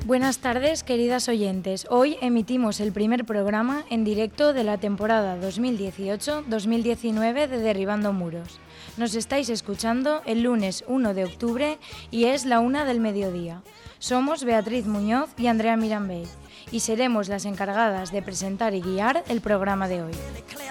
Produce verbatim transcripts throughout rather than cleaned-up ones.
Buenas tardes, queridas oyentes. Hoy emitimos el primer programa en directo de la temporada dos mil dieciocho dos mil diecinueve de Derribando Muros. Nos estáis escuchando el lunes uno de octubre y es la una del mediodía. Somos Beatriz Muñoz y Andrea Mirambey y seremos las encargadas de presentar y guiar el programa de hoy.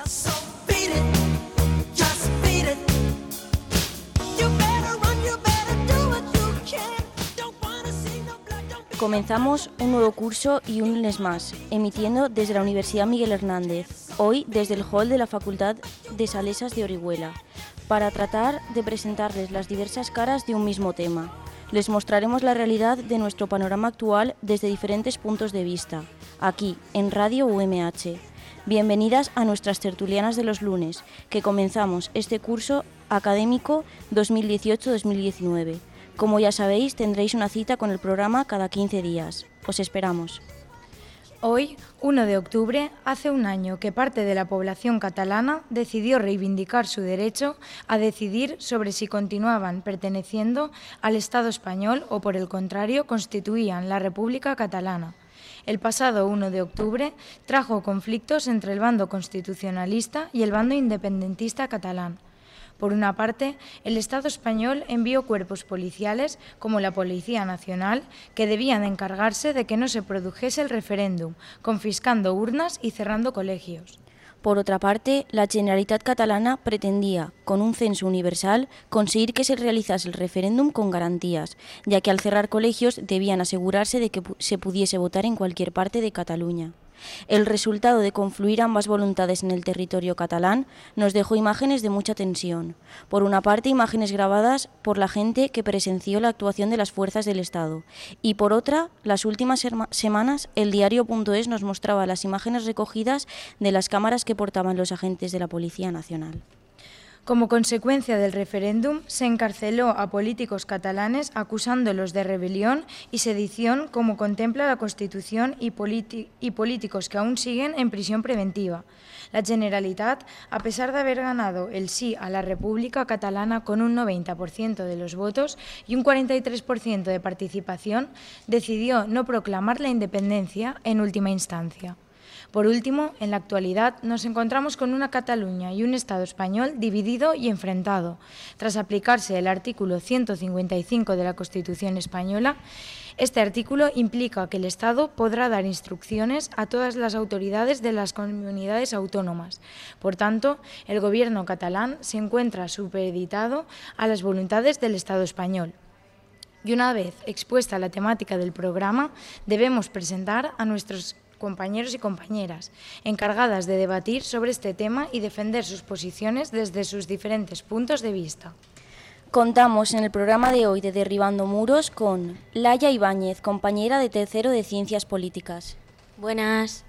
Comenzamos un nuevo curso y un lunes más, emitiendo desde la Universidad Miguel Hernández, hoy desde el hall de la Facultad de Salesas de Orihuela, para tratar de presentarles las diversas caras de un mismo tema. Les mostraremos la realidad de nuestro panorama actual desde diferentes puntos de vista, aquí, en Radio U M H. Bienvenidas a nuestras tertulianas de los lunes, que comenzamos este curso académico dos mil dieciocho dos mil diecinueve. Como ya sabéis, tendréis una cita con el programa cada quince días. Os esperamos. Hoy, uno de octubre, hace un año que parte de la población catalana decidió reivindicar su derecho a decidir sobre si continuaban perteneciendo al Estado español o, por el contrario, constituían la República Catalana. El pasado uno de octubre trajo conflictos entre el bando constitucionalista y el bando independentista catalán. Por una parte, el Estado español envió cuerpos policiales, como la Policía Nacional, que debían encargarse de que no se produjese el referéndum, confiscando urnas y cerrando colegios. Por otra parte, la Generalitat catalana pretendía, con un censo universal, conseguir que se realizase el referéndum con garantías, ya que al cerrar colegios debían asegurarse de que se pudiese votar en cualquier parte de Cataluña. El resultado de confluir ambas voluntades en el territorio catalán nos dejó imágenes de mucha tensión. Por una parte, imágenes grabadas por la gente que presenció la actuación de las fuerzas del Estado. Y por otra, las últimas semanas, el diario.es nos mostraba las imágenes recogidas de las cámaras que portaban los agentes de la Policía Nacional. Como consecuencia del referéndum, se encarceló a políticos catalanes acusándolos de rebelión y sedición, como contempla la Constitución, y, y políticos que aún siguen en prisión preventiva. La Generalitat, a pesar de haber ganado el sí a la República Catalana con un noventa por ciento de los votos y un cuarenta y tres por ciento de participación, decidió no proclamar la independencia en última instancia. Por último, en la actualidad nos encontramos con una Cataluña y un Estado español dividido y enfrentado. Tras aplicarse el artículo ciento cincuenta y cinco de la Constitución española, este artículo implica que el Estado podrá dar instrucciones a todas las autoridades de las comunidades autónomas. Por tanto, el gobierno catalán se encuentra supeditado a las voluntades del Estado español. Y una vez expuesta la temática del programa, debemos presentar a nuestros compañeros y compañeras, encargadas de debatir sobre este tema y defender sus posiciones desde sus diferentes puntos de vista. Contamos en el programa de hoy de Derribando Muros con Laia Ibáñez, compañera de tercero de Ciencias Políticas. Buenas.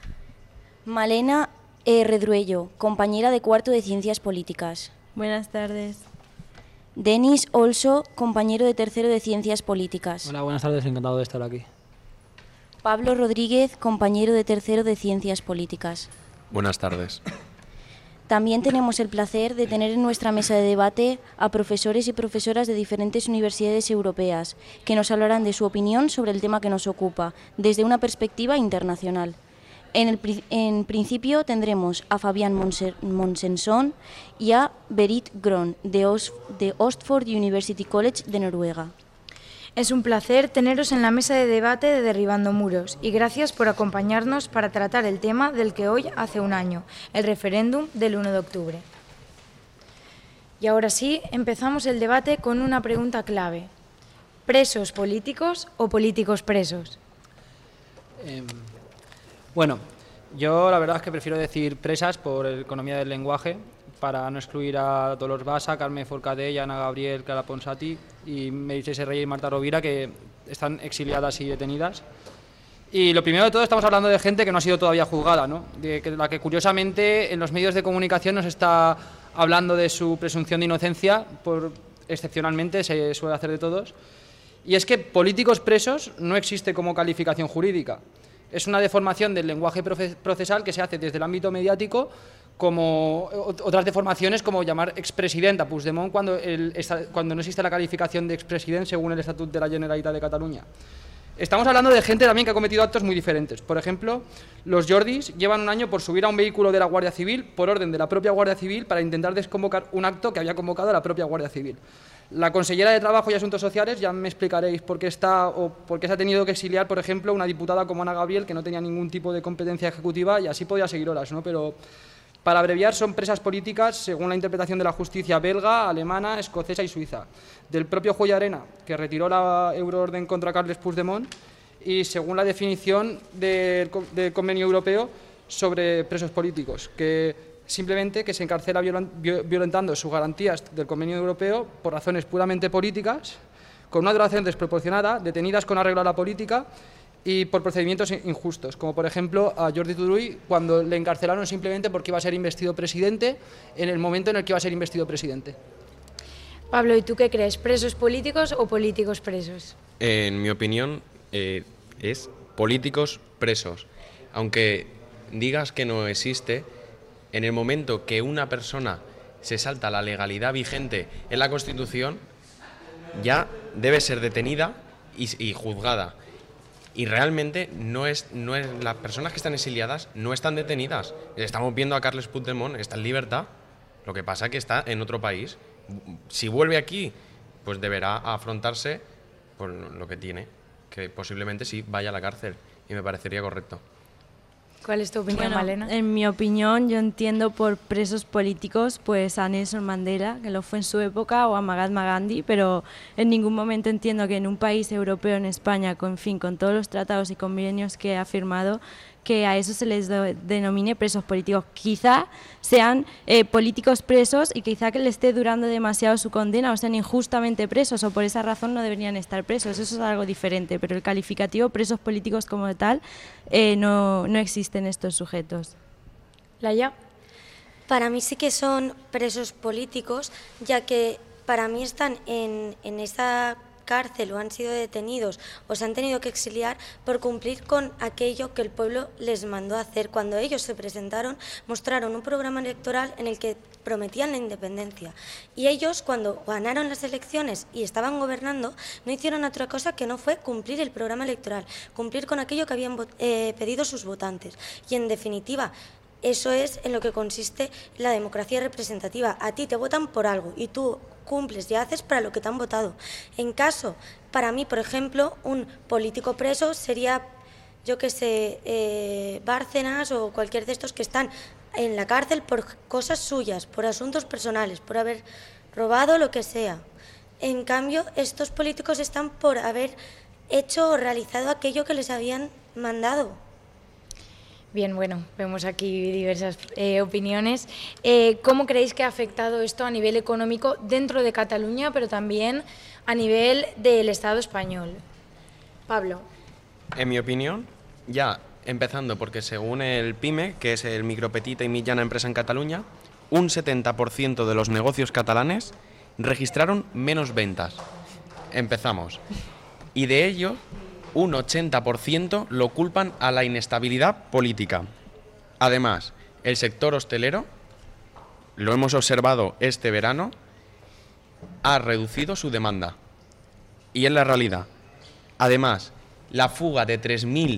Malena E. Redruello, compañera de cuarto de Ciencias Políticas. Buenas tardes. Denis Olso, compañero de tercero de Ciencias Políticas. Hola, buenas tardes, encantado de estar aquí. Pablo Rodríguez, compañero de tercero de Ciencias Políticas. Buenas tardes. También tenemos el placer de tener en nuestra mesa de debate a profesores y profesoras de diferentes universidades europeas que nos hablarán de su opinión sobre el tema que nos ocupa, desde una perspectiva internacional. En, el, en principio tendremos a Fabián Monsenson y a Berit Gron, de, Os, de Oxford University College de Noruega. Es un placer teneros en la mesa de debate de Derribando Muros y gracias por acompañarnos para tratar el tema del que hoy hace un año, el referéndum del uno de octubre. Y ahora sí, empezamos el debate con una pregunta clave. ¿Presos políticos o políticos presos? Eh, bueno, yo la verdad es que prefiero decir presas por economía del lenguaje, para no excluir a Dolors Bassa, Carme Forcadell, Ana Gabriel, Clara Ponsati y Meritxell Serrell y Marta Rovira, que están exiliadas y detenidas. Y lo primero de todo, estamos hablando de gente que no ha sido todavía juzgada, ¿no? De que, la que curiosamente en los medios de comunicación nos está hablando de su presunción de inocencia, por, excepcionalmente se suele hacer de todos. Y es que políticos presos no existe como calificación jurídica. Es una deformación del lenguaje procesal que se hace desde el ámbito mediático, como otras deformaciones como llamar expresident a Puigdemont cuando, el, cuando no existe la calificación de expresident según el Estatut de la Generalitat de Cataluña. Estamos hablando de gente también que ha cometido actos muy diferentes. Por ejemplo, los Jordis llevan un año por subir a un vehículo de la Guardia Civil por orden de la propia Guardia Civil para intentar desconvocar un acto que había convocado la propia Guardia Civil. La consellera de Trabajo y Asuntos Sociales, ya me explicaréis por qué está o por qué se ha tenido que exiliar, por ejemplo, una diputada como Ana Gabriel, que no tenía ningún tipo de competencia ejecutiva, y así podía seguir horas, ¿no? Pero, para abreviar, son presas políticas según la interpretación de la justicia belga, alemana, escocesa y suiza, del propio juez Arena, que retiró la euroorden contra Carles Puigdemont, y según la definición del, del Convenio Europeo sobre presos políticos, que simplemente que se encarcela violentando sus garantías del Convenio Europeo por razones puramente políticas, con una duración desproporcionada, detenidas con arreglo a la política y por procedimientos injustos, como por ejemplo a Jordi Turull, cuando le encarcelaron simplemente porque iba a ser investido presidente en el momento en el que iba a ser investido presidente. Pablo, ¿y tú qué crees? ¿Presos políticos o políticos presos? En mi opinión, eh, es políticos presos. Aunque digas que no existe, en el momento que una persona se salta la legalidad vigente en la Constitución, ya debe ser detenida y, y juzgada. Y realmente no es, no es, las personas que están exiliadas no están detenidas. Estamos viendo a Carles Puigdemont, está en libertad, lo que pasa es que está en otro país. Si vuelve aquí, pues deberá afrontarse por lo que tiene, que posiblemente sí vaya a la cárcel, y me parecería correcto. ¿Cuál es tu opinión, Bueno, Malena? en mi opinión, yo entiendo por presos políticos pues a Nelson Mandela, que lo fue en su época, o a Mahatma Gandhi, pero en ningún momento entiendo que en un país europeo, en España, con, en fin, con todos los tratados y convenios que ha firmado, que a eso se les do, denomine presos políticos. Quizá sean eh, políticos presos y quizá que les esté durando demasiado su condena o sean injustamente presos o por esa razón no deberían estar presos. Eso es algo diferente, pero el calificativo presos políticos como tal eh, no, no existe en estos sujetos. Laia. Para mí sí que son presos políticos, ya que para mí están en, en esa cárcel o han sido detenidos o se han tenido que exiliar por cumplir con aquello que el pueblo les mandó a hacer. Cuando ellos se presentaron, mostraron un programa electoral en el que prometían la independencia. Y ellos, cuando ganaron las elecciones y estaban gobernando, no hicieron otra cosa que no fue cumplir el programa electoral, cumplir con aquello que habían eh, pedido sus votantes. Y, en definitiva, eso es en lo que consiste la democracia representativa. A ti te votan por algo y tú cumples y haces para lo que te han votado. En caso, para mí, por ejemplo, un político preso sería, yo que sé, eh, Bárcenas o cualquier de estos que están en la cárcel por cosas suyas, por asuntos personales, por haber robado lo que sea. En cambio, estos políticos están por haber hecho o realizado aquello que les habían mandado. Bien, bueno, vemos aquí diversas eh, opiniones. Eh, ¿Cómo creéis que ha afectado esto a nivel económico dentro de Cataluña, pero también a nivel del Estado español? Pablo. En mi opinión, ya empezando porque según el PYME, que es el Micro, Petita y Mitjana Empresa en Cataluña, un setenta por ciento de los negocios catalanes registraron menos ventas. Empezamos. Y de ello, un ochenta por ciento lo culpan a la inestabilidad política. Además, el sector hostelero, lo hemos observado este verano, ha reducido su demanda. Y es la realidad. Además, la fuga de tres mil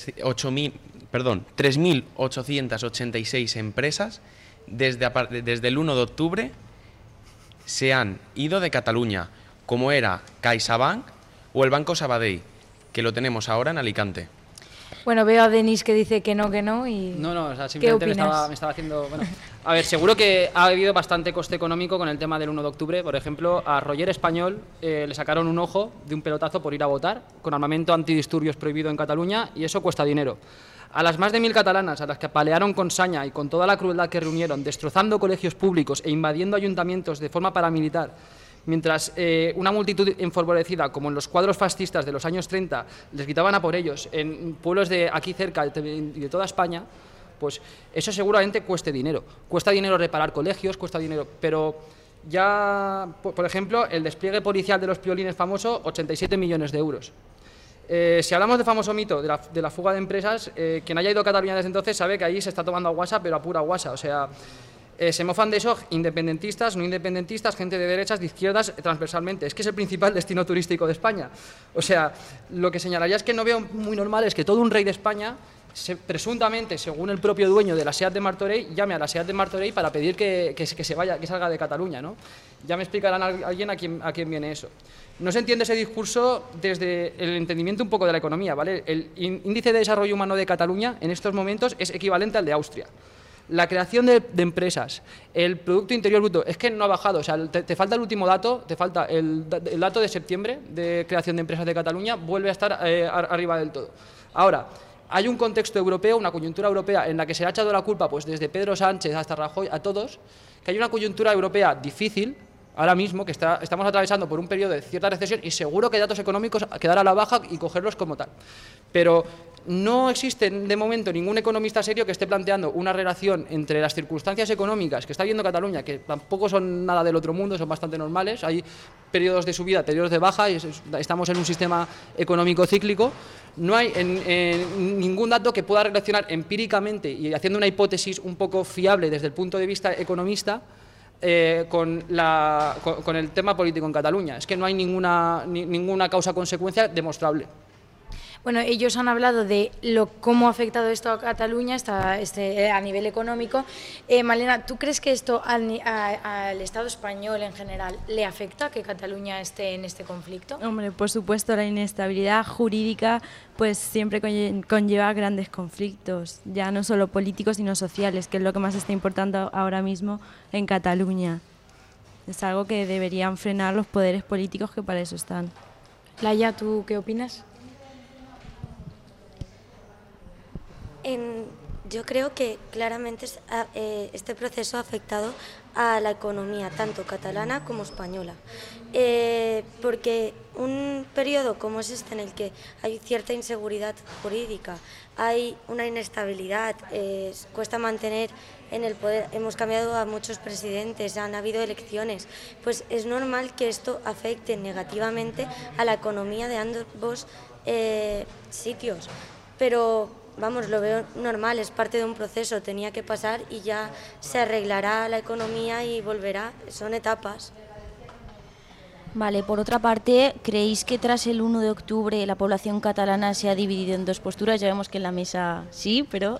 ochocientas ochenta y seis empresas desde, desde el uno de octubre se han ido de Cataluña, como era CaixaBank o el Banco Sabadell, que lo tenemos ahora en Alicante. Bueno, veo a Denis que dice que no, que no y... No, no, o sea, simplemente me estaba, me estaba haciendo... Bueno, a ver, seguro que ha habido bastante coste económico con el tema del uno de octubre. Por ejemplo, a Roger Español eh, le sacaron un ojo de un pelotazo por ir a votar, con armamento antidisturbios prohibido en Cataluña, y eso cuesta dinero. A las más de mil catalanas, a las que apalearon con saña y con toda la crueldad que reunieron, destrozando colegios públicos e invadiendo ayuntamientos de forma paramilitar, mientras eh, una multitud enfervorecida, como en los cuadros fascistas de los años treinta, les gritaban a por ellos en pueblos de aquí cerca y de toda España, pues eso seguramente cueste dinero. Cuesta dinero reparar colegios, cuesta dinero, pero ya, por ejemplo, el despliegue policial de los piolines famoso, ochenta y siete millones de euros. Eh, si hablamos de famoso mito, de la, de la fuga de empresas, eh, quien haya ido a Cataluña desde entonces sabe que ahí se está tomando aguasa, pero a pura aguasa, o sea... Eh, se mofan de eso independentistas, no independentistas, gente de derechas, de izquierdas, transversalmente. Es que es el principal destino turístico de España. O sea, lo que señalaría es que no veo muy normal es que todo un rey de España, se, presuntamente, según el propio dueño de la SEAT de Martorell, llame a la SEAT de Martorell para pedir que, que, que se vaya, que salga de Cataluña, ¿no? Ya me explicarán a alguien a quién, a quién viene eso. No se entiende ese discurso desde el entendimiento un poco de la economía, ¿vale? El índice de desarrollo humano de Cataluña en estos momentos es equivalente al de Austria. La creación de, de empresas, el Producto Interior Bruto, es que no ha bajado. O sea, te, te falta el último dato, te falta el, el dato de septiembre de creación de empresas de Cataluña, vuelve a estar eh, arriba del todo. Ahora, hay un contexto europeo, una coyuntura europea en la que se le ha echado la culpa, pues desde Pedro Sánchez hasta Rajoy, a todos, que hay una coyuntura europea difícil, ahora mismo, que está, estamos atravesando por un periodo de cierta recesión y seguro que hay datos económicos que dar a la baja y cogerlos como tal. Pero no existe de momento ningún economista serio que esté planteando una relación entre las circunstancias económicas que está viendo Cataluña, que tampoco son nada del otro mundo, son bastante normales, hay periodos de subida, periodos de baja, y estamos en un sistema económico cíclico. No hay en, en ningún dato que pueda relacionar empíricamente y haciendo una hipótesis un poco fiable desde el punto de vista economista Eh, con, la, con, con el tema político en Cataluña. Es que no hay ninguna, ni, ninguna causa-consecuencia demostrable. Bueno, ellos han hablado de lo, cómo ha afectado esto a Cataluña esta, este, a nivel económico. Eh, Malena, ¿tú crees que esto al, a, al Estado español en general le afecta que Cataluña esté en este conflicto? Hombre, por supuesto, la inestabilidad jurídica pues siempre conlleva grandes conflictos, ya no solo políticos sino sociales, que es lo que más está importando ahora mismo en Cataluña. Es algo que deberían frenar los poderes políticos que para eso están. Laia, ¿tú qué opinas? En, yo creo que claramente eh, este proceso ha afectado a la economía, tanto catalana como española, eh, porque un periodo como es este en el que hay cierta inseguridad jurídica, hay una inestabilidad, eh, cuesta mantener en el poder, hemos cambiado a muchos presidentes, han habido elecciones, pues es normal que esto afecte negativamente a la economía de ambos eh, sitios, pero vamos, lo veo normal, es parte de un proceso, tenía que pasar y ya se arreglará la economía y volverá, son etapas. Vale, por otra parte, ¿creéis que tras el uno de octubre la población catalana se ha dividido en dos posturas? Ya vemos que en la mesa sí, pero...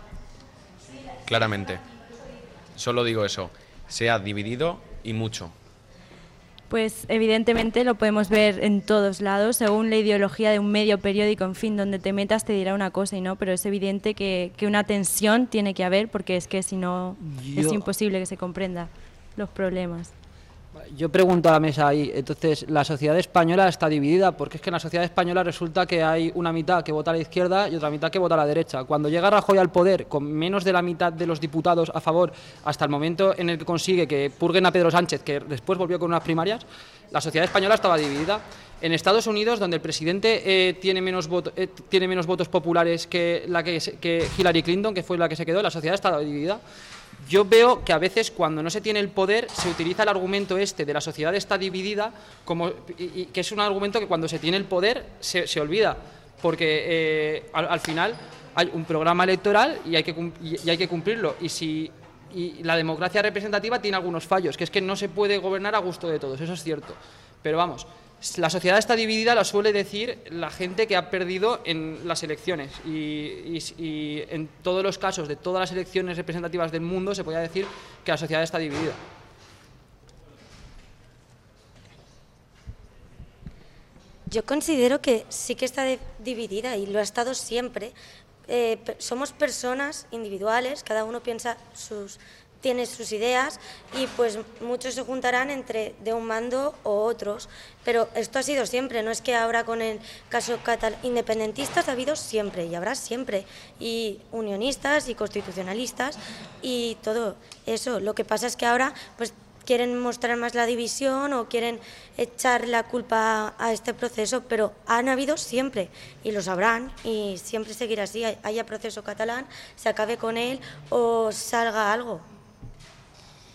Claramente. Solo digo eso, se ha dividido y mucho. Pues evidentemente lo podemos ver en todos lados, según la ideología de un medio periódico, en fin, donde te metas te dirá una cosa y no, pero es evidente que, que una tensión tiene que haber, porque es que si no Yo... es imposible que se comprenda los problemas. Yo pregunto a la mesa ahí, entonces, ¿la sociedad española está dividida? Porque es que en la sociedad española resulta que hay una mitad que vota a la izquierda y otra mitad que vota a la derecha. Cuando llega Rajoy al poder, con menos de la mitad de los diputados a favor, hasta el momento en el que consigue que purguen a Pedro Sánchez, que después volvió con unas primarias, la sociedad española estaba dividida. En Estados Unidos, donde el presidente eh, tiene, menos voto, eh, tiene menos votos populares que, la que, que Hillary Clinton, que fue la que se quedó, la sociedad estaba dividida. Yo veo que a veces cuando no se tiene el poder se utiliza el argumento este de la sociedad está dividida, como, y, y, que es un argumento que cuando se tiene el poder se, se olvida, porque eh, al, al final hay un programa electoral y hay que, y hay que cumplirlo. Y, si, y la democracia representativa tiene algunos fallos, que es que no se puede gobernar a gusto de todos, eso es cierto. Pero vamos, la sociedad está dividida, la suele decir la gente que ha perdido en las elecciones y, y, y en todos los casos de todas las elecciones representativas del mundo se podría decir que la sociedad está dividida. Yo considero que sí que está dividida y lo ha estado siempre. Eh, somos personas individuales, cada uno piensa sus... tiene sus ideas y pues muchos se juntarán entre de un mando o otros, pero esto ha sido siempre, no es que ahora con el caso catalán, independentistas ha habido siempre y habrá siempre, y unionistas y constitucionalistas y todo eso. Lo que pasa es que ahora pues quieren mostrar más la división o quieren echar la culpa a este proceso, pero han habido siempre y lo sabrán y siempre seguirá así, haya proceso catalán, se acabe con él o salga algo.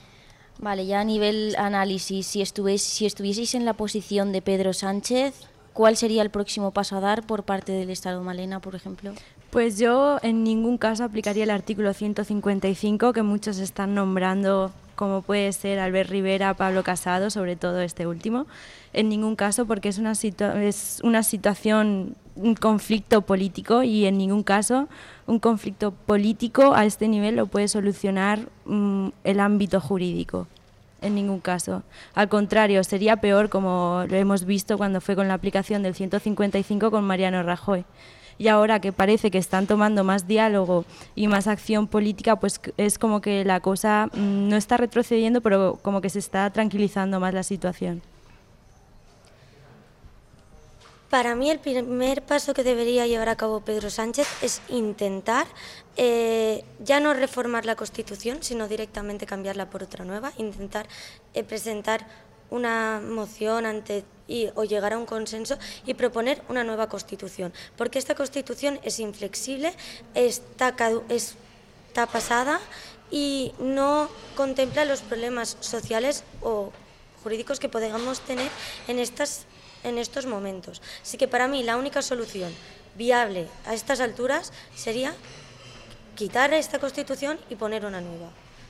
Vale, ya a nivel análisis, si, estuvies, si estuvieseis en la posición de Pedro Sánchez, ¿cuál sería el próximo paso a dar por parte del Estado, Malena, por ejemplo? Pues yo en ningún caso aplicaría el artículo ciento cincuenta y cinco que muchos están nombrando, como puede ser Albert Rivera, Pablo Casado, sobre todo este último. En ningún caso, porque es una, situa- es una situación, un conflicto político, y en ningún caso un conflicto político a este nivel lo puede solucionar mmm, el ámbito jurídico. En ningún caso. Al contrario, sería peor, como lo hemos visto cuando fue con la aplicación del ciento cincuenta y cinco con Mariano Rajoy. Y ahora que parece que están tomando más diálogo y más acción política, pues es como que la cosa mmm, no está retrocediendo, pero como que se está tranquilizando más la situación. Para mí el primer paso que debería llevar a cabo Pedro Sánchez es intentar eh, ya no reformar la Constitución, sino directamente cambiarla por otra nueva, intentar eh, presentar una moción ante y, o llegar a un consenso y proponer una nueva Constitución, porque esta Constitución es inflexible, está, cadu- está pasada y no contempla los problemas sociales o jurídicos que podamos tener en estas en estos momentos. Así que para mí la única solución viable a estas alturas sería quitar esta Constitución y poner una nueva.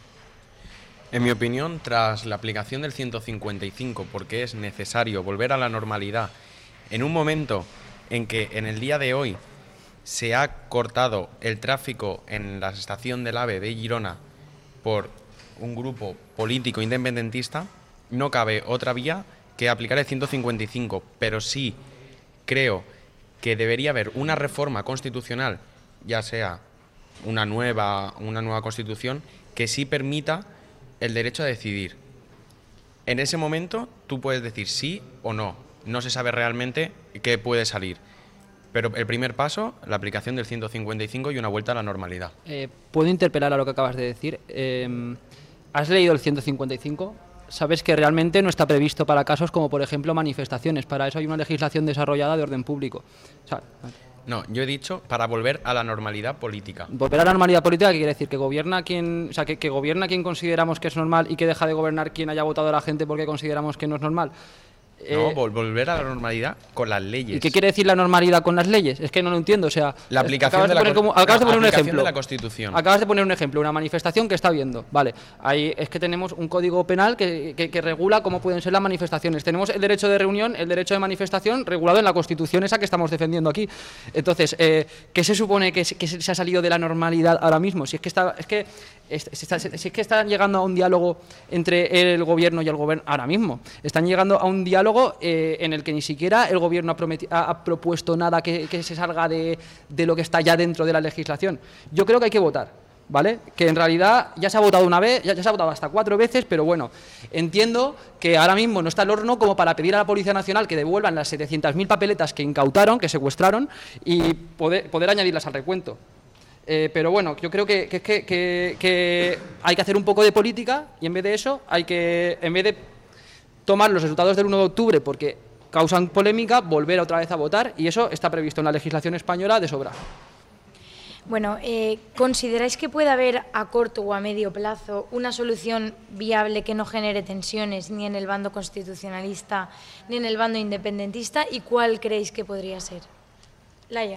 En mi opinión, tras la aplicación del ciento cincuenta y cinco, porque es necesario volver a la normalidad, en un momento en que en el día de hoy se ha cortado el tráfico en la estación del AVE de Girona por un grupo político independentista, no cabe otra vía que aplicar el ciento cincuenta y cinco, pero sí creo que debería haber una reforma constitucional, ya sea una nueva, una nueva constitución, que sí permita el derecho a decidir. En ese momento tú puedes decir sí o no, no se sabe realmente qué puede salir, pero el primer paso, la aplicación del ciento cincuenta y cinco y una vuelta a la normalidad. Eh, ¿Puedo interpelar a lo que acabas de decir? Eh, ¿Has leído el ciento cincuenta y cinco? Sabes que realmente no está previsto para casos como, por ejemplo, manifestaciones. Para eso hay una legislación desarrollada de orden público. O sea, no, yo he dicho para volver a la normalidad política. Volver a la normalidad política, ¿qué quiere decir? Que gobierna quien, o sea, que, que gobierna quien consideramos que es normal y que deja de gobernar quien haya votado a la gente porque consideramos que no es normal. No, eh, vol volver a la normalidad con las leyes. ¿Y qué quiere decir la normalidad con las leyes? Es que no lo entiendo, o sea... La aplicación acabas de, de la, poner como, acabas de poner un ejemplo. de la Constitución. Acabas de poner un ejemplo, una manifestación que está viendo. Vale, ahí es que tenemos un código penal que, que, que regula cómo pueden ser las manifestaciones. Tenemos el derecho de reunión, el derecho de manifestación regulado en la Constitución esa que estamos defendiendo aquí. Entonces, eh, ¿qué se supone que, que se ha salido de la normalidad ahora mismo? Si es que está... Es que Es, está, si es que están llegando a un diálogo entre el gobierno y el gobierno ahora mismo. Están llegando a un diálogo eh, en el que ni siquiera el gobierno ha, prometi- ha, ha propuesto nada que, que se salga de, de lo que está ya dentro de la legislación. Yo creo que hay que votar, ¿vale? Que en realidad ya se ha votado una vez, ya, ya se ha votado hasta cuatro veces, pero bueno, entiendo que ahora mismo no está el horno como para pedir a la Policía Nacional que devuelvan las setecientas mil papeletas que incautaron, que secuestraron, y poder, poder añadirlas al recuento. Eh, pero bueno, yo creo que, que, que, que, que hay que hacer un poco de política y en vez de eso hay que, en vez de tomar los resultados del uno de octubre porque causan polémica, volver otra vez a votar, y eso está previsto en la legislación española de sobra. Bueno, eh, ¿consideráis que puede haber a corto o a medio plazo una solución viable que no genere tensiones ni en el bando constitucionalista ni en el bando independentista? ¿Y cuál creéis que podría ser? Laia.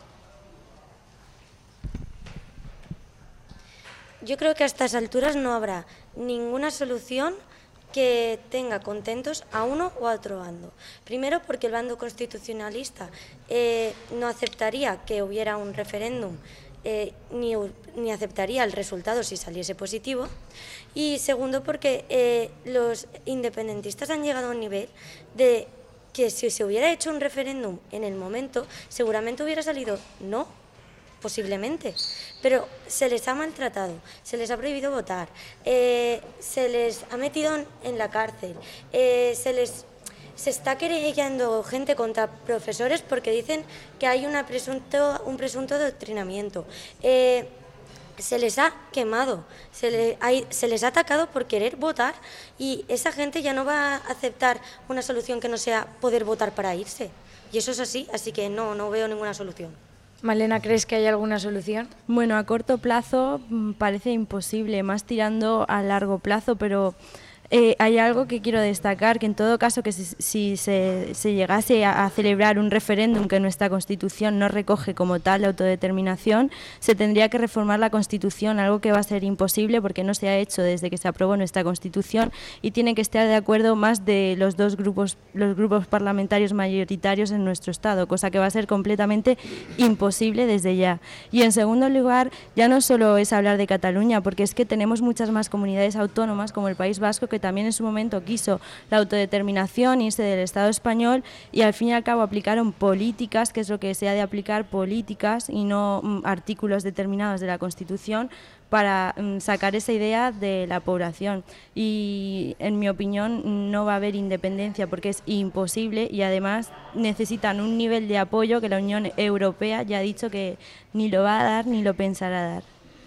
Yo creo que a estas alturas no habrá ninguna solución que tenga contentos a uno o a otro bando. Primero, porque el bando constitucionalista eh, no aceptaría que hubiera un referéndum eh, ni, ni aceptaría el resultado si saliese positivo. Y segundo, porque eh, los independentistas han llegado a un nivel de que si se hubiera hecho un referéndum en el momento, seguramente hubiera salido no. Posiblemente, pero se les ha maltratado, se les ha prohibido votar, eh, se les ha metido en la cárcel, eh, se les se está querellando gente contra profesores porque dicen que hay una presunto, un presunto adoctrinamiento. Eh, se les ha quemado, se, le, hay, se les ha atacado por querer votar, y esa gente ya no va a aceptar una solución que no sea poder votar para irse. Y eso es así, así que no, no veo ninguna solución. Malena, ¿crees que hay alguna solución? Bueno, a corto plazo parece imposible, más tirando a largo plazo, pero Eh, hay algo que quiero destacar, que en todo caso que si, si se, se llegase a, a celebrar un referéndum que nuestra Constitución no recoge como tal la autodeterminación, se tendría que reformar la Constitución, algo que va a ser imposible porque no se ha hecho desde que se aprobó nuestra Constitución y tienen que estar de acuerdo más de los dos grupos, los grupos parlamentarios mayoritarios en nuestro Estado, cosa que va a ser completamente imposible desde ya. Y en segundo lugar, ya no solo es hablar de Cataluña, porque es que tenemos muchas más comunidades autónomas como el País Vasco, que también en su momento quiso la autodeterminación, irse del Estado español y al fin y al cabo aplicaron políticas, que es lo que se ha de aplicar, políticas y no mm, artículos determinados de la Constitución para mm, sacar esa idea de la población. Y en mi opinión no va a haber independencia porque es imposible y además necesitan un nivel de apoyo que la Unión Europea ya ha dicho que ni lo va a dar ni lo pensará dar.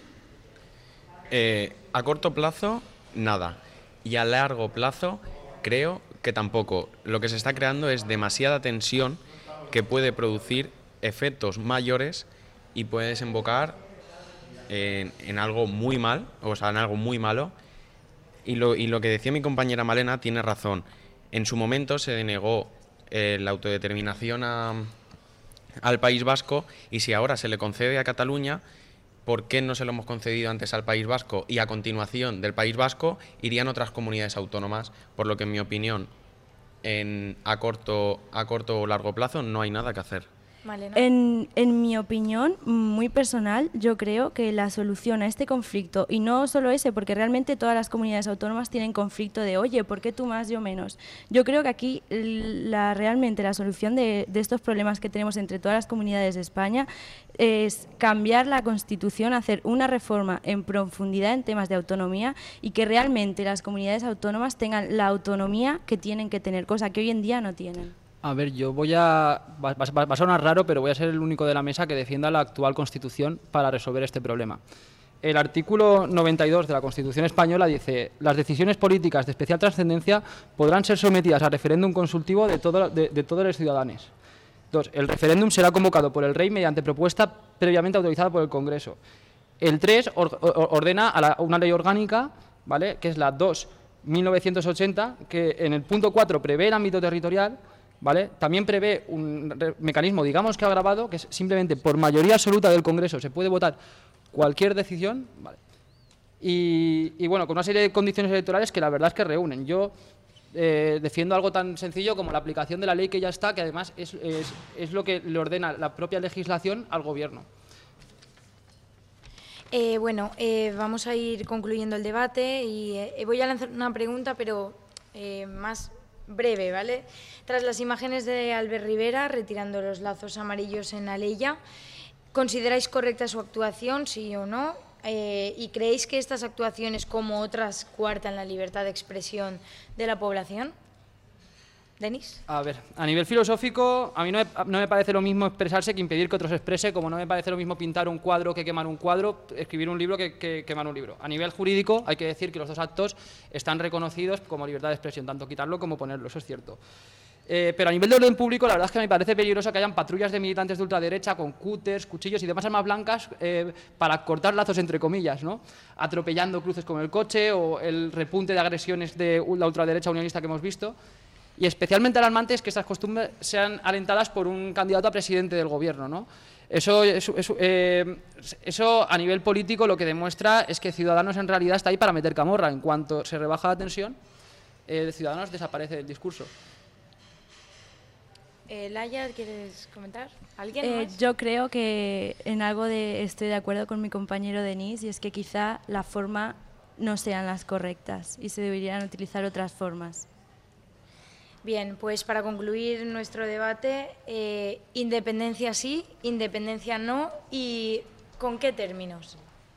Eh, a corto plazo, nada. Y a largo plazo, creo que tampoco. Lo que se está creando es demasiada tensión que puede producir efectos mayores y puede desembocar en, en algo muy mal, o sea, en algo muy malo. Y lo, y lo que decía mi compañera Malena tiene razón. En su momento se denegó eh, la autodeterminación a, al País Vasco y si ahora se le concede a Cataluña, ¿por qué no se lo hemos concedido antes al País Vasco? Y a continuación del País Vasco irían otras comunidades autónomas, por lo que en mi opinión, en, a, corto, a corto o largo plazo no hay nada que hacer. Malena. En, en mi opinión, muy personal, yo creo que la solución a este conflicto, y no solo ese, porque realmente todas las comunidades autónomas tienen conflicto de, oye, ¿por qué tú más, yo menos? Yo creo que aquí la, realmente la solución de, de estos problemas que tenemos entre todas las comunidades de España es cambiar la Constitución, hacer una reforma en profundidad en temas de autonomía y que realmente las comunidades autónomas tengan la autonomía que tienen que tener, cosa que hoy en día no tienen. A ver, yo voy a... Va, va, va a sonar raro, pero voy a ser el único de la mesa que defienda la actual Constitución para resolver este problema. El artículo noventa y dos de la Constitución española dice: las decisiones políticas de especial trascendencia podrán ser sometidas a referéndum consultivo de, todo, de, de todos los ciudadanos. Dos, el referéndum será convocado por el Rey mediante propuesta previamente autorizada por el Congreso. El tres or, or, ordena a la, una ley orgánica, ¿vale?, que es la dos barra mil novecientos ochenta, que en el punto cuatro prevé el ámbito territorial, ¿vale? También prevé un mecanismo, digamos que agravado, que es simplemente por mayoría absoluta del Congreso se puede votar cualquier decisión, ¿vale? Y, y bueno, con una serie de condiciones electorales que la verdad es que reúnen. Yo eh, defiendo algo tan sencillo como la aplicación de la ley que ya está, que además es, es, es lo que le ordena la propia legislación al Gobierno. Eh, bueno, eh, vamos a ir concluyendo el debate y eh, voy a lanzar una pregunta, pero eh, más breve, ¿vale? Tras las imágenes de Albert Rivera retirando los lazos amarillos en Alella, ¿consideráis correcta su actuación, sí o no? Eh, ¿Y creéis que estas actuaciones, como otras, coartan la libertad de expresión de la población? ¿Denis? A ver, a nivel filosófico, a mí no me, no me parece lo mismo expresarse que impedir que otros exprese, como no me parece lo mismo pintar un cuadro que quemar un cuadro, escribir un libro que, que quemar un libro. A nivel jurídico, hay que decir que los dos actos están reconocidos como libertad de expresión, tanto quitarlo como ponerlo, eso es cierto. Eh, pero a nivel de orden público, la verdad es que me parece peligroso que hayan patrullas de militantes de ultraderecha con cúters, cuchillos y demás armas blancas eh, para cortar lazos, entre comillas, ¿no? Atropellando cruces con el coche o el repunte de agresiones de la ultraderecha unionista que hemos visto. Y especialmente alarmante es que estas costumbres sean alentadas por un candidato a presidente del Gobierno, ¿no? Eso, eso, eso, eh, eso a nivel político lo que demuestra es que Ciudadanos en realidad está ahí para meter camorra. En cuanto se rebaja la tensión, eh, de Ciudadanos desaparece del discurso. Eh, Laia, ¿quieres comentar? ¿Alguien Eh, más? yo creo que en algo de estoy de acuerdo con mi compañero Denis, y es que quizá la forma no sean las correctas y se deberían utilizar otras formas. Bien, pues para concluir nuestro debate, eh, independencia sí, independencia no, y ¿con qué términos?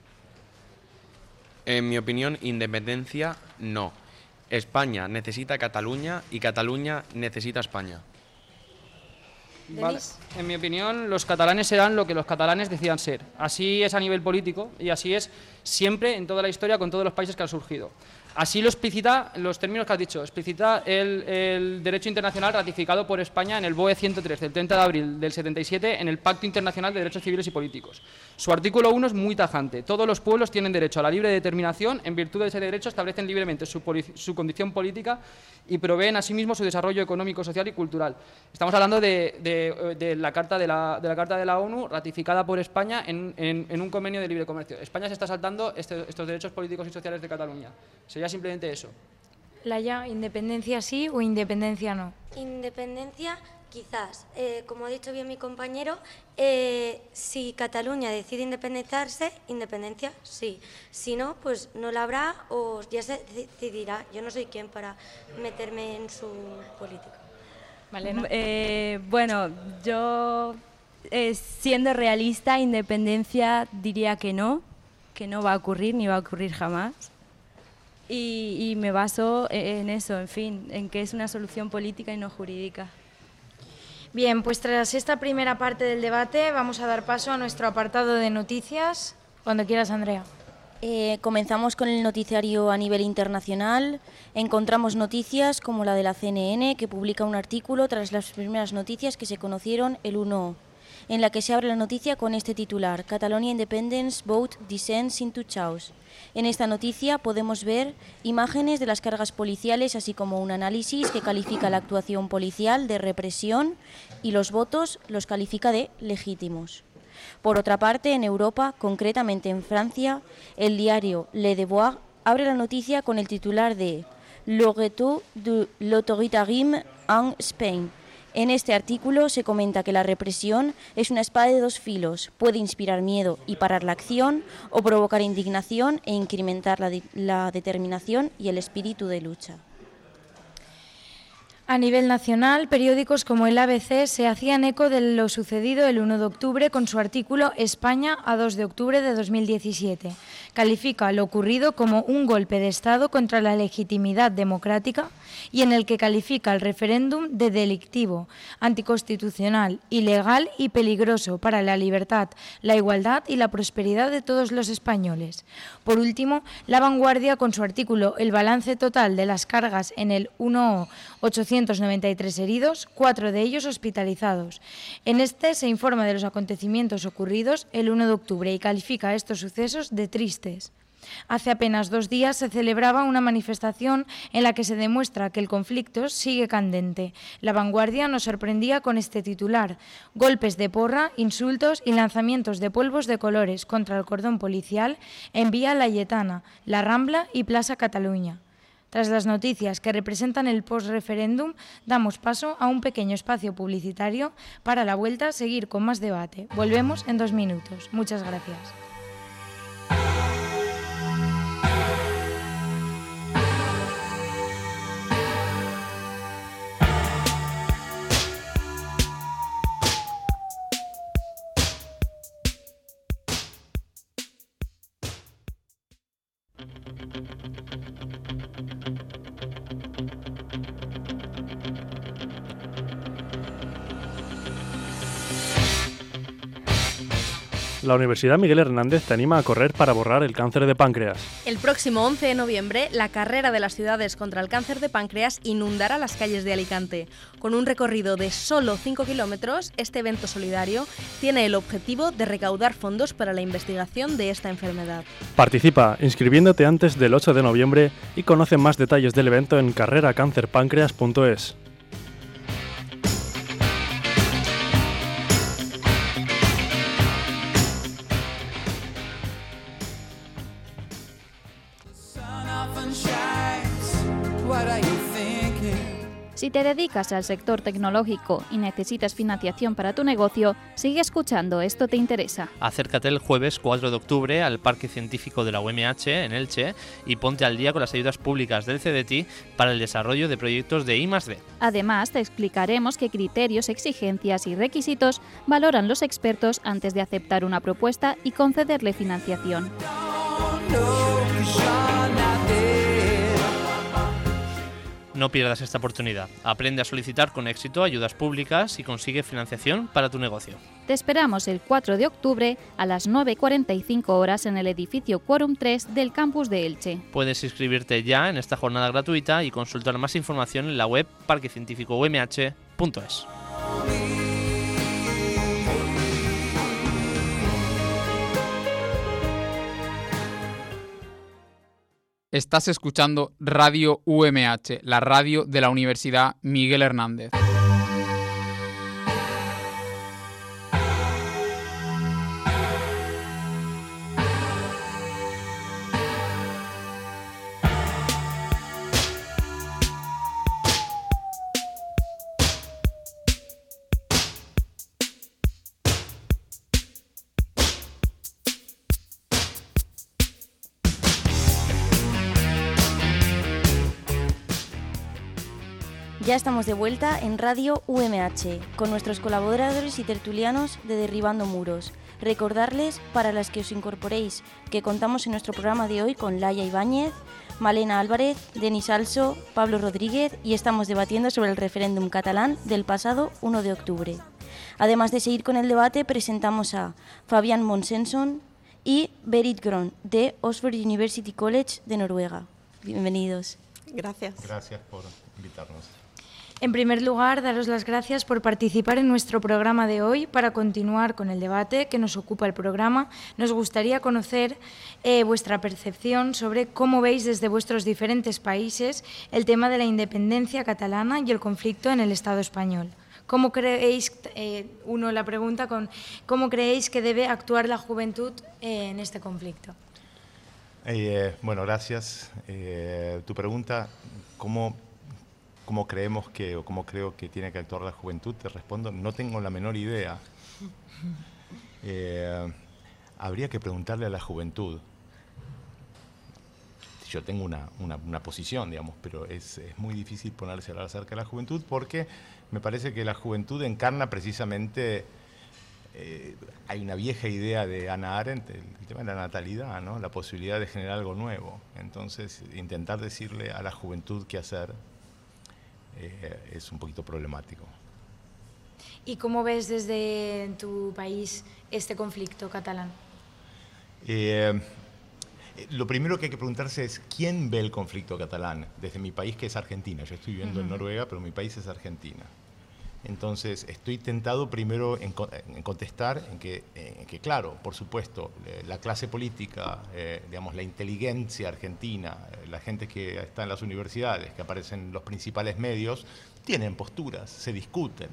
En mi opinión, independencia no. España necesita Cataluña y Cataluña necesita España. Vale. En mi opinión, los catalanes serán lo que los catalanes decidan ser. Así es a nivel político y así es siempre en toda la historia con todos los países que han surgido. Así lo explicita, los términos que has dicho, explicita el, el derecho internacional ratificado por España en el B O E ciento tres del treinta de abril del setenta y siete en el Pacto Internacional de Derechos Civiles y Políticos. Su artículo uno es muy tajante. Todos los pueblos tienen derecho a la libre determinación, en virtud de ese derecho establecen libremente su, su condición política y proveen asimismo su desarrollo económico, social y cultural. Estamos hablando de, de, de, la, carta de, la, de la Carta de la ONU ratificada por España en, en, en un convenio de libre comercio. España se está saltando este, estos derechos políticos y sociales de Cataluña. Sería simplemente eso. Laia, ¿independencia sí o independencia no? Independencia quizás. Eh, como ha dicho bien mi compañero, eh, si Cataluña decide independizarse, independencia sí. Si no, pues no la habrá o ya se decidirá. Yo no soy quien para meterme en su política. Malena. Eh, bueno, yo eh, siendo realista, independencia diría que no, que no va a ocurrir ni va a ocurrir jamás. Y, y me baso en eso, en fin, en que es una solución política y no jurídica. Bien, pues tras esta primera parte del debate vamos a dar paso a nuestro apartado de noticias. Cuando quieras, Andrea. Eh, comenzamos con el noticiario a nivel internacional. Encontramos noticias como la de la C N N, que publica un artículo tras las primeras noticias que se conocieron el uno, en la que se abre la noticia con este titular: Catalonia Independence Vote Descends into Chaos. En esta noticia podemos ver imágenes de las cargas policiales, así como un análisis que califica la actuación policial de represión y los votos los califica de legítimos. Por otra parte, en Europa, concretamente en Francia, el diario Le Devoir abre la noticia con el titular de Le retour de l'autoritarisme en Espagne. En este artículo se comenta que la represión es una espada de dos filos, puede inspirar miedo y parar la acción, o provocar indignación e incrementar la, de- la determinación y el espíritu de lucha. A nivel nacional, periódicos como el A B C se hacían eco de lo sucedido el uno de octubre con su artículo España a dos de octubre de dos mil diecisiete. Califica lo ocurrido como un golpe de Estado contra la legitimidad democrática y en el que califica el referéndum de delictivo, anticonstitucional, ilegal y peligroso para la libertad, la igualdad y la prosperidad de todos los españoles. Por último, La Vanguardia, con su artículo El balance total de las cargas en el uno ochocientos noventa y tres heridos, cuatro de ellos hospitalizados. En este se informa de los acontecimientos ocurridos el uno de octubre y califica estos sucesos de tristes. Hace apenas dos días se celebraba una manifestación en la que se demuestra que el conflicto sigue candente. La Vanguardia nos sorprendía con este titular: golpes de porra, insultos y lanzamientos de polvos de colores contra el cordón policial en Vía Laietana, La Rambla y Plaza Cataluña. Tras las noticias que representan el post-referéndum, damos paso a un pequeño espacio publicitario para a la vuelta seguir con más debate. Volvemos en dos minutos. Muchas gracias. La Universidad Miguel Hernández te anima a correr para borrar el cáncer de páncreas. El próximo once de noviembre, la carrera de las ciudades contra el cáncer de páncreas inundará las calles de Alicante. Con un recorrido de solo cinco kilómetros, este evento solidario tiene el objetivo de recaudar fondos para la investigación de esta enfermedad. Participa inscribiéndote antes del ocho de noviembre y conoce más detalles del evento en carrera cáncer páncreas punto es. Si te dedicas al sector tecnológico y necesitas financiación para tu negocio, sigue escuchando Esto te interesa. Acércate el jueves cuatro de octubre al Parque Científico de la U M H en Elche y ponte al día con las ayudas públicas del C D T I para el desarrollo de proyectos de I más D. Además, te explicaremos qué criterios, exigencias y requisitos valoran los expertos antes de aceptar una propuesta y concederle financiación. No pierdas esta oportunidad. Aprende a solicitar con éxito ayudas públicas y consigue financiación para tu negocio. Te esperamos el cuatro de octubre a las nueve y cuarenta y cinco horas en el edificio Quórum tres del campus de Elche. Puedes inscribirte ya en esta jornada gratuita y consultar más información en la web parque científico u m h punto es. Estás escuchando Radio U M H, la radio de la Universidad Miguel Hernández. Ya estamos de vuelta en Radio U M H, con nuestros colaboradores y tertulianos de Derribando Muros. Recordarles, para las que os incorporéis, que contamos en nuestro programa de hoy con Laia Ibáñez, Malena Álvarez, Denis Also, Pablo Rodríguez, y estamos debatiendo sobre el referéndum catalán del pasado uno de octubre. Además de seguir con el debate, presentamos a Fabián Monsenson y Berit Gron, de Oxford University College de Noruega. Bienvenidos. Gracias. Gracias por invitarnos. En primer lugar, daros las gracias por participar en nuestro programa de hoy. Para continuar con el debate que nos ocupa el programa, nos gustaría conocer eh, vuestra percepción sobre cómo veis desde vuestros diferentes países el tema de la independencia catalana y el conflicto en el Estado español. ¿Cómo creéis, eh, uno la pregunta con, cómo creéis que debe actuar la juventud eh, en este conflicto? Eh, bueno, gracias. Eh, tu pregunta, ¿cómo... ¿Cómo creemos que, o cómo creo que tiene que actuar la juventud? Te respondo, no tengo la menor idea. Eh, habría que preguntarle a la juventud. Yo tengo una, una, una posición, digamos, pero es, es muy difícil ponerse a hablar acerca de la juventud porque me parece que la juventud encarna precisamente... Eh, hay una vieja idea de Hannah Arendt, el, el tema de la natalidad, ¿no? La posibilidad de generar algo nuevo. Entonces, intentar decirle a la juventud qué hacer Eh, es un poquito problemático. ¿Y cómo ves desde tu país este conflicto catalán? Eh, lo primero que hay que preguntarse es ¿quién ve el conflicto catalán? Desde mi país, que es Argentina. Yo estoy viviendo uh-huh. en Noruega, pero mi país es Argentina. Entonces, estoy tentado primero en, en contestar en que, en que, claro, por supuesto, la clase política, eh, digamos, la inteligencia argentina, la gente que está en las universidades, que aparecen en los principales medios, tienen posturas, se discuten.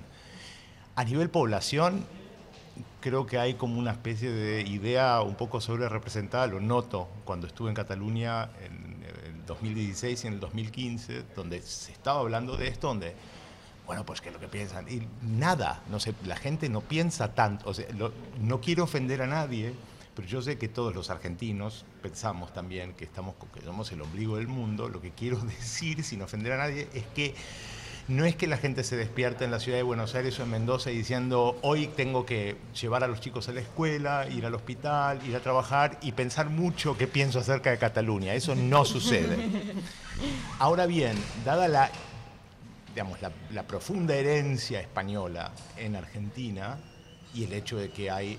A nivel población, creo que hay como una especie de idea un poco sobre representada, lo noto cuando estuve en Cataluña en el dos mil dieciséis y en el dos mil quince, donde se estaba hablando de esto, donde... Bueno, pues que es lo que piensan. Y nada, no sé, la gente no piensa tanto. O sea, lo, no quiero ofender a nadie, pero yo sé que todos los argentinos pensamos también que, estamos, que somos el ombligo del mundo. Lo que quiero decir, sin ofender a nadie, es que no es que la gente se despierta en la ciudad de Buenos Aires o en Mendoza diciendo hoy tengo que llevar a los chicos a la escuela, ir al hospital, ir a trabajar y pensar mucho qué pienso acerca de Cataluña. Eso no sucede. Ahora bien, dada la... digamos, la, la profunda herencia española en Argentina y el hecho de que hay,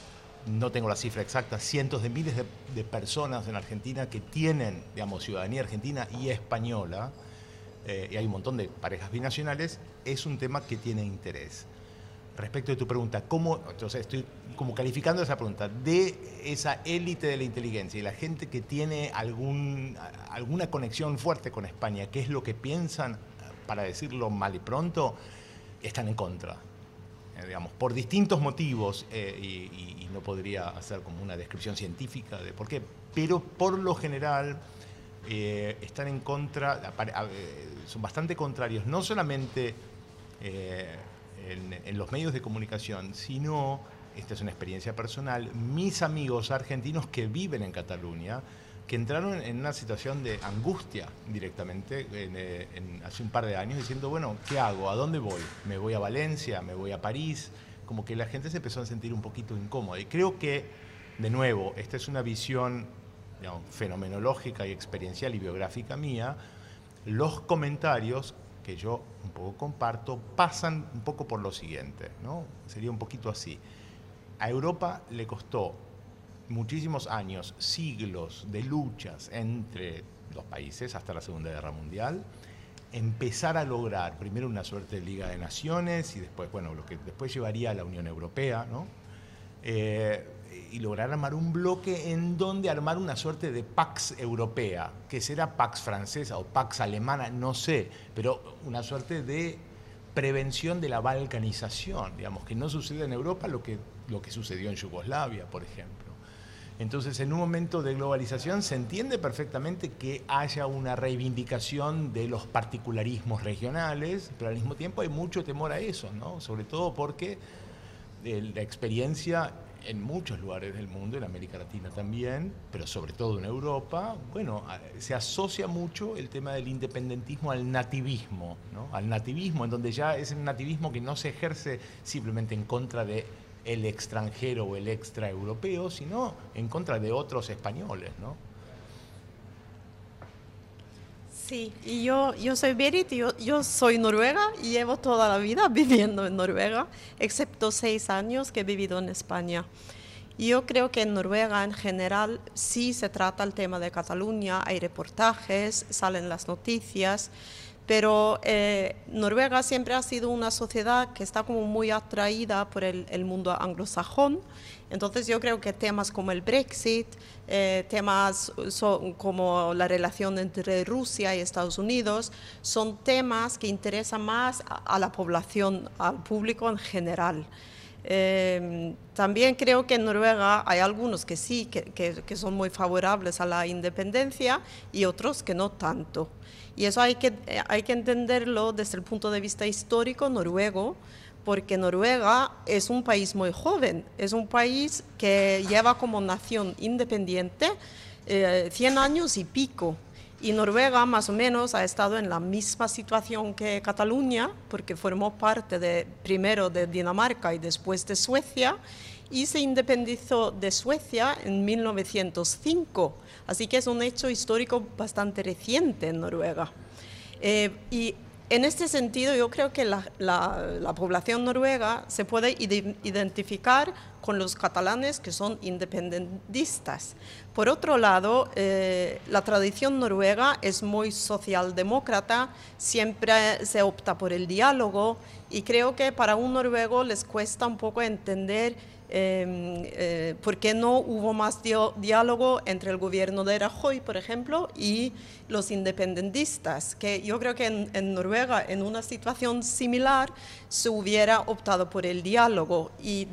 no tengo la cifra exacta, cientos de miles de, de personas en Argentina que tienen, digamos, ciudadanía argentina y española, eh, y hay un montón de parejas binacionales, es un tema que tiene interés. Respecto de tu pregunta, ¿cómo, entonces estoy como calificando esa pregunta, de esa élite de la inteligencia y la gente que tiene algún, alguna conexión fuerte con España, ¿qué es lo que piensan? Para decirlo mal y pronto, están en contra, eh, digamos, por distintos motivos, eh, y, y no podría hacer como una descripción científica de por qué, pero por lo general eh, están en contra, eh, son bastante contrarios, no solamente eh, en, en los medios de comunicación, sino, esta es una experiencia personal, mis amigos argentinos que viven en Cataluña, que entraron en una situación de angustia directamente en, en, hace un par de años, diciendo, bueno, ¿qué hago? ¿A dónde voy? ¿Me voy a Valencia? ¿Me voy a París? Como que la gente se empezó a sentir un poquito incómoda. Y creo que, de nuevo, esta es una visión, digamos, fenomenológica y experiencial y biográfica mía. Los comentarios que yo un poco comparto pasan un poco por lo siguiente, ¿no? Sería un poquito así. A Europa le costó muchísimos años, siglos de luchas entre los países hasta la Segunda Guerra Mundial, empezar a lograr primero una suerte de Liga de Naciones y después, bueno, lo que después llevaría a la Unión Europea, ¿no? Eh, y lograr armar un bloque en donde armar una suerte de Pax Europea, que será Pax francesa o Pax alemana, no sé, pero una suerte de prevención de la balcanización, digamos, que no suceda en Europa lo que, lo que sucedió en Yugoslavia, por ejemplo. Entonces, en un momento de globalización se entiende perfectamente que haya una reivindicación de los particularismos regionales, pero al mismo tiempo hay mucho temor a eso, ¿no? Sobre todo porque eh, la experiencia en muchos lugares del mundo, en América Latina también, pero sobre todo en Europa, bueno, se asocia mucho el tema del independentismo al nativismo, ¿no? Al nativismo, en donde ya es un nativismo que no se ejerce simplemente en contra de el extranjero o el extraeuropeo, sino en contra de otros españoles, ¿no? Sí, y yo, yo soy Berit, yo, yo soy noruega y llevo toda la vida viviendo en Noruega, excepto seis años que he vivido en España. Y yo creo que en Noruega en general sí se trata el tema de Cataluña, hay reportajes, salen las noticias, pero eh, Noruega siempre ha sido una sociedad que está como muy atraída por el, el mundo anglosajón. Entonces yo creo que temas como el Brexit, eh, temas so, como la relación entre Rusia y Estados Unidos, son temas que interesan más a, a la población, al público en general. Eh, también creo que en Noruega hay algunos que sí, que, que, que son muy favorables a la independencia y otros que no tanto. Y eso hay que, hay que entenderlo desde el punto de vista histórico noruego, porque Noruega es un país muy joven, es un país que lleva como nación independiente eh, cien años y pico. Y Noruega más o menos ha estado en la misma situación que Cataluña, porque formó parte de, primero de Dinamarca y después de Suecia, y se independizó de Suecia en mil novecientos cinco. Así que es un hecho histórico bastante reciente en Noruega. Eh, y en este sentido yo creo que la, la, la población noruega se puede identificar con los catalanes que son independentistas. Por otro lado, eh, la tradición noruega es muy socialdemócrata, siempre se opta por el diálogo y creo que para un noruego les cuesta un poco entender Eh, eh, ¿por qué no hubo más diálogo entre el gobierno de Rajoy, por ejemplo, y los independentistas? Que yo creo que en, en Noruega, en una situación similar, se hubiera optado por el diálogo y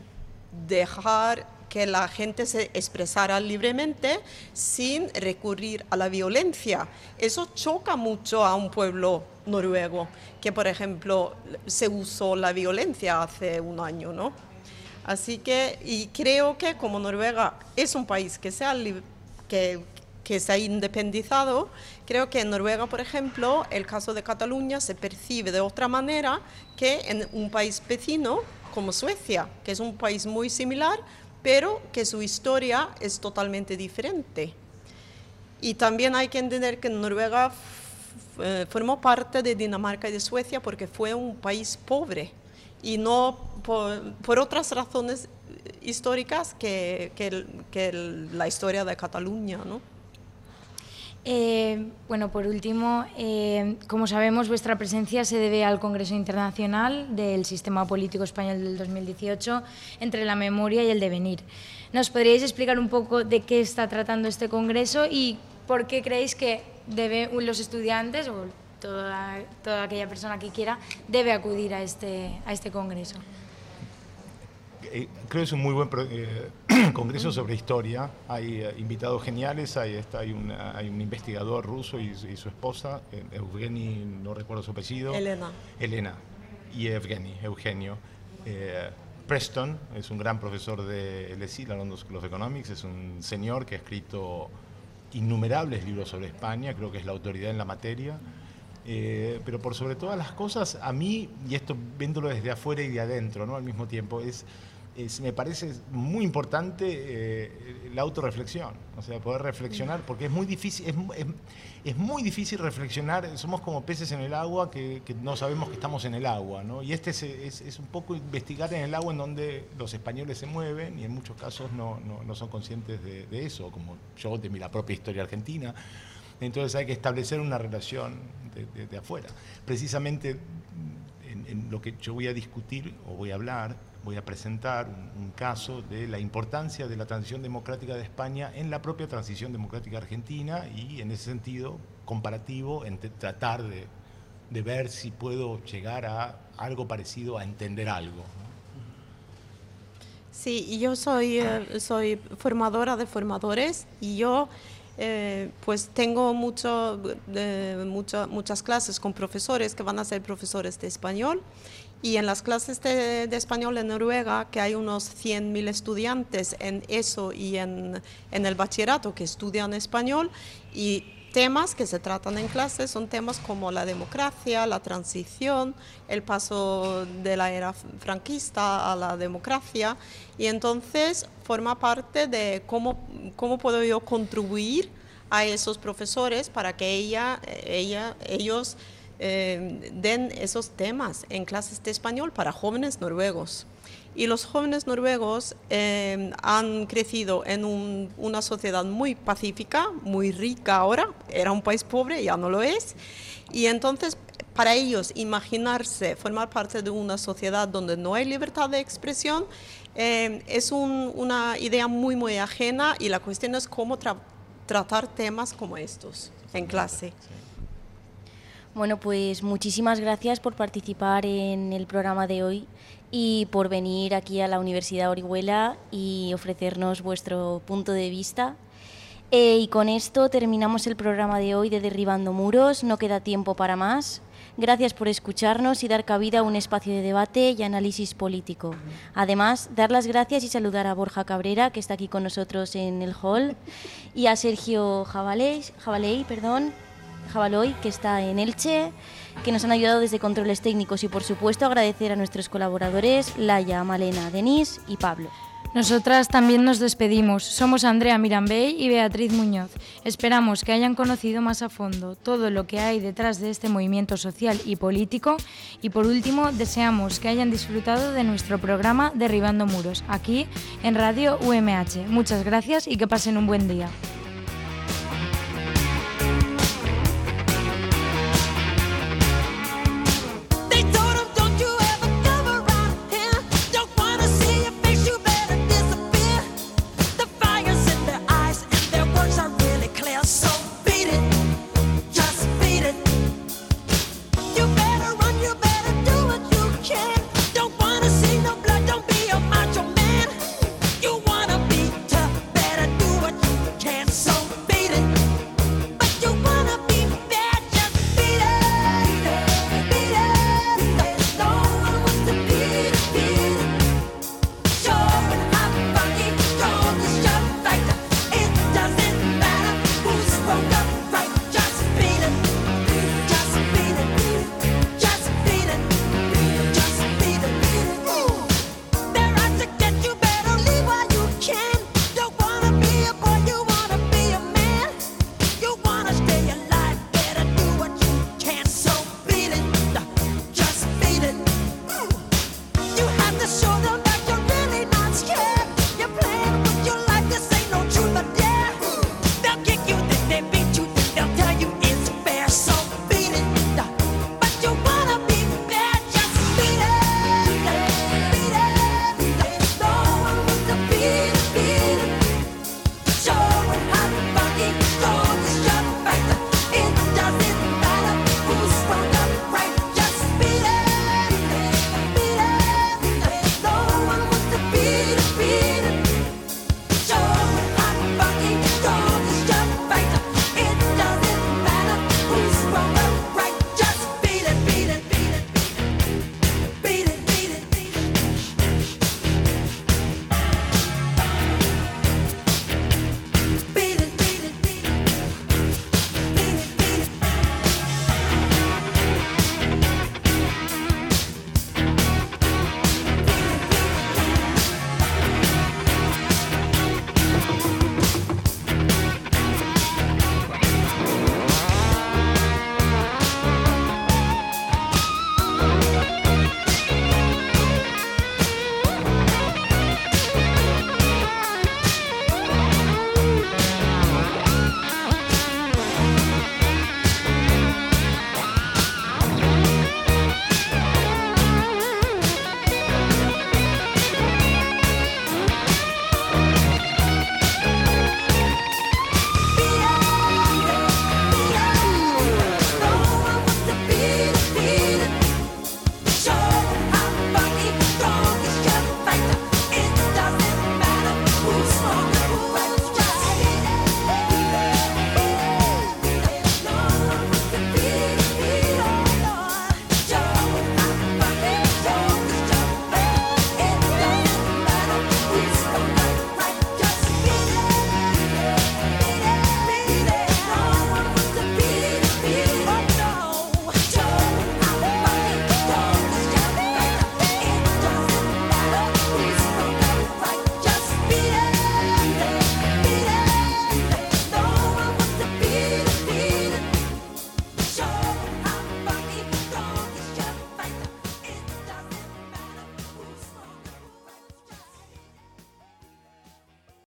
dejar que la gente se expresara libremente sin recurrir a la violencia. Eso choca mucho a un pueblo noruego, que por ejemplo se usó la violencia hace un año, ¿no? Así que, y creo que como Noruega es un país que se ha, que, que se ha independizado, creo que en Noruega, por ejemplo, el caso de Cataluña se percibe de otra manera que en un país vecino como Suecia, que es un país muy similar, pero que su historia es totalmente diferente. Y también hay que entender que Noruega eh, formó parte de Dinamarca y de Suecia porque fue un país pobre y no por, por otras razones históricas que, que, que la historia de Cataluña, ¿no? Eh, bueno, por último, eh, como sabemos, vuestra presencia se debe al Congreso Internacional del Sistema Político Español del dos mil dieciocho, Entre la Memoria y el Devenir. ¿Nos podríais explicar un poco de qué está tratando este congreso y por qué creéis que debe, los estudiantes o toda, toda aquella persona que quiera debe acudir a este, a este congreso? Creo que es un muy buen eh, congreso sobre historia. Hay eh, invitados geniales, hay, está, hay, una, hay un investigador ruso y, y su esposa, eh, Evgeny, no recuerdo su apellido. Elena. Elena y Evgeny, Eugenio. Eh, Preston es un gran profesor de L S I, la London School of Economics, es un señor que ha escrito innumerables libros sobre España, creo que es la autoridad en la materia. Eh, pero por sobre todas las cosas, a mí, y esto viéndolo desde afuera y de adentro, ¿no? Al mismo tiempo, es es, me parece muy importante eh, la autorreflexión, o sea, poder reflexionar, porque es muy difícil, es, es, es muy difícil reflexionar, somos como peces en el agua que, que no sabemos que estamos en el agua, ¿no? Y este es, es, es un poco investigar en el agua en donde los españoles se mueven y en muchos casos no, no, no son conscientes de, de eso, como yo de mi, la propia historia argentina. Entonces hay que establecer una relación de, de, de afuera. Precisamente en, en lo que yo voy a discutir o voy a hablar, voy a presentar un, un caso de la importancia de la transición democrática de España en la propia transición democrática argentina y en ese sentido comparativo, en tratar de, de ver si puedo llegar a algo parecido, a entender algo, ¿no? Sí, y yo soy, eh, soy formadora de formadores y yo eh, pues tengo mucho, eh, mucho, muchas clases con profesores que van a ser profesores de español. Y en las clases de, de español en Noruega, que hay unos cien mil estudiantes en eso y en, en el bachillerato que estudian español, y temas que se tratan en clase son temas como la democracia, la transición, el paso de la era franquista a la democracia, y entonces forma parte de cómo, cómo puedo yo contribuir a esos profesores para que ella, ella, ellos Eh, den esos temas en clases de español para jóvenes noruegos. Y los jóvenes noruegos eh, han crecido en un, una sociedad muy pacífica, muy rica ahora, era un país pobre, ya no lo es, y entonces para ellos imaginarse formar parte de una sociedad donde no hay libertad de expresión eh, es un, una idea muy muy ajena, y la cuestión es cómo tra- tratar temas como estos en clase. Bueno, pues muchísimas gracias por participar en el programa de hoy y por venir aquí a la Universidad Orihuela y ofrecernos vuestro punto de vista. Eh, y con esto terminamos el programa de hoy de Derribando Muros. No queda tiempo para más. Gracias por escucharnos y dar cabida a un espacio de debate y análisis político. Además, dar las gracias y saludar a Borja Cabrera, que está aquí con nosotros en el hall, y a Sergio Jabaley, Jabaley, perdón, Jabaloy, que está en Elche, que nos han ayudado desde controles técnicos, y por supuesto agradecer a nuestros colaboradores Laia, Malena, Denise y Pablo. Nosotras también nos despedimos. Somos Andrea Mirambey y Beatriz Muñoz. Esperamos que hayan conocido más a fondo todo lo que hay detrás de este movimiento social y político, y por último deseamos que hayan disfrutado de nuestro programa Derribando Muros, aquí en Radio U M H. Muchas gracias y que pasen un buen día.